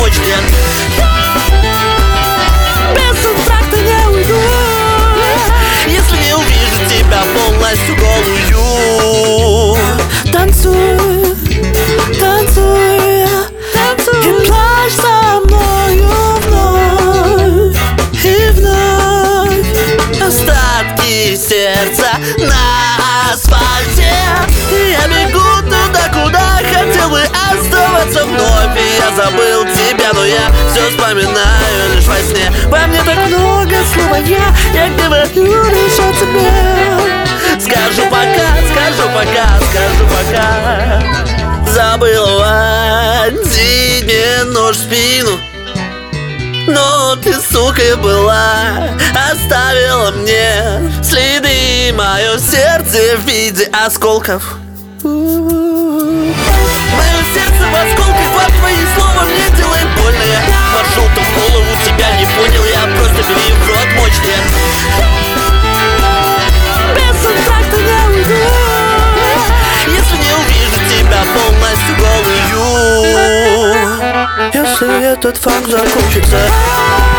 помочь нет. Без контракта не уйду, если не увижу тебя полностью голую. танцуй, танцуй, танцуй и плачь со мною вновь и вновь. Остатки сердца на асфальте, и я бегу туда, куда хотел бы оставаться вновь. И я забыл тебя, но я все вспоминаю лишь во сне. Во мне так много слова я говорю лишь о тебе. Скажу пока, скажу пока, скажу пока. Забыл вонзить мне нож в спину, но ты, сука, была. Оставила мне следы, мое сердце в виде осколков. Мое сердце в осколках, от твои слова мне делает больно. Я маршрутом в голову тебя не понял, я просто бери в рот мочь нет. Без контракта не уйду, если не увижу тебя полностью голую. если этот факт закончится.